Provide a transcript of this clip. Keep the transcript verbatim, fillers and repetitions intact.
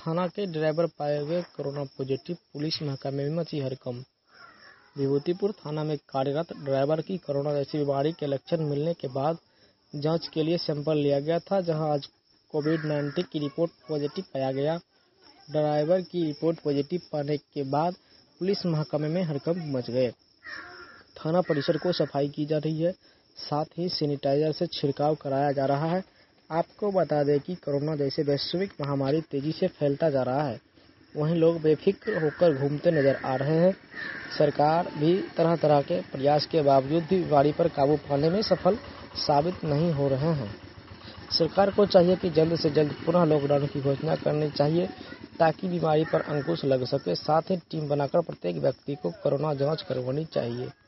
थाना के ड्राइवर पाए गए कोरोना पॉजिटिव, पुलिस महकमे में मची हड़कंप। विभूतिपुर थाना में कार्यरत ड्राइवर की कोरोना जैसी बीमारी के लक्षण मिलने के बाद जांच के लिए सैंपल लिया गया था, जहां आज कोविड नाइन्टीन की रिपोर्ट पॉजिटिव पाया गया। ड्राइवर की रिपोर्ट पॉजिटिव पाने के बाद पुलिस महकमे में हड़कंप मच गए। थाना परिसर को सफाई की जा रही है, साथ ही सैनिटाइजर से छिड़काव कराया जा रहा है। आपको बता दें कि कोरोना जैसे वैश्विक महामारी तेजी से फैलता जा रहा है, वहीं लोग बेफिक्र होकर घूमते नजर आ रहे हैं। सरकार भी तरह तरह के प्रयास के बावजूद भी बीमारी पर काबू पाने में सफल साबित नहीं हो रहे हैं। सरकार को चाहिए कि जल्द से जल्द पुनः लॉकडाउन की घोषणा करनी चाहिए, ताकि बीमारी पर अंकुश लग सके। साथ ही टीम बनाकर प्रत्येक व्यक्ति को कोरोना जांच करवानी चाहिए।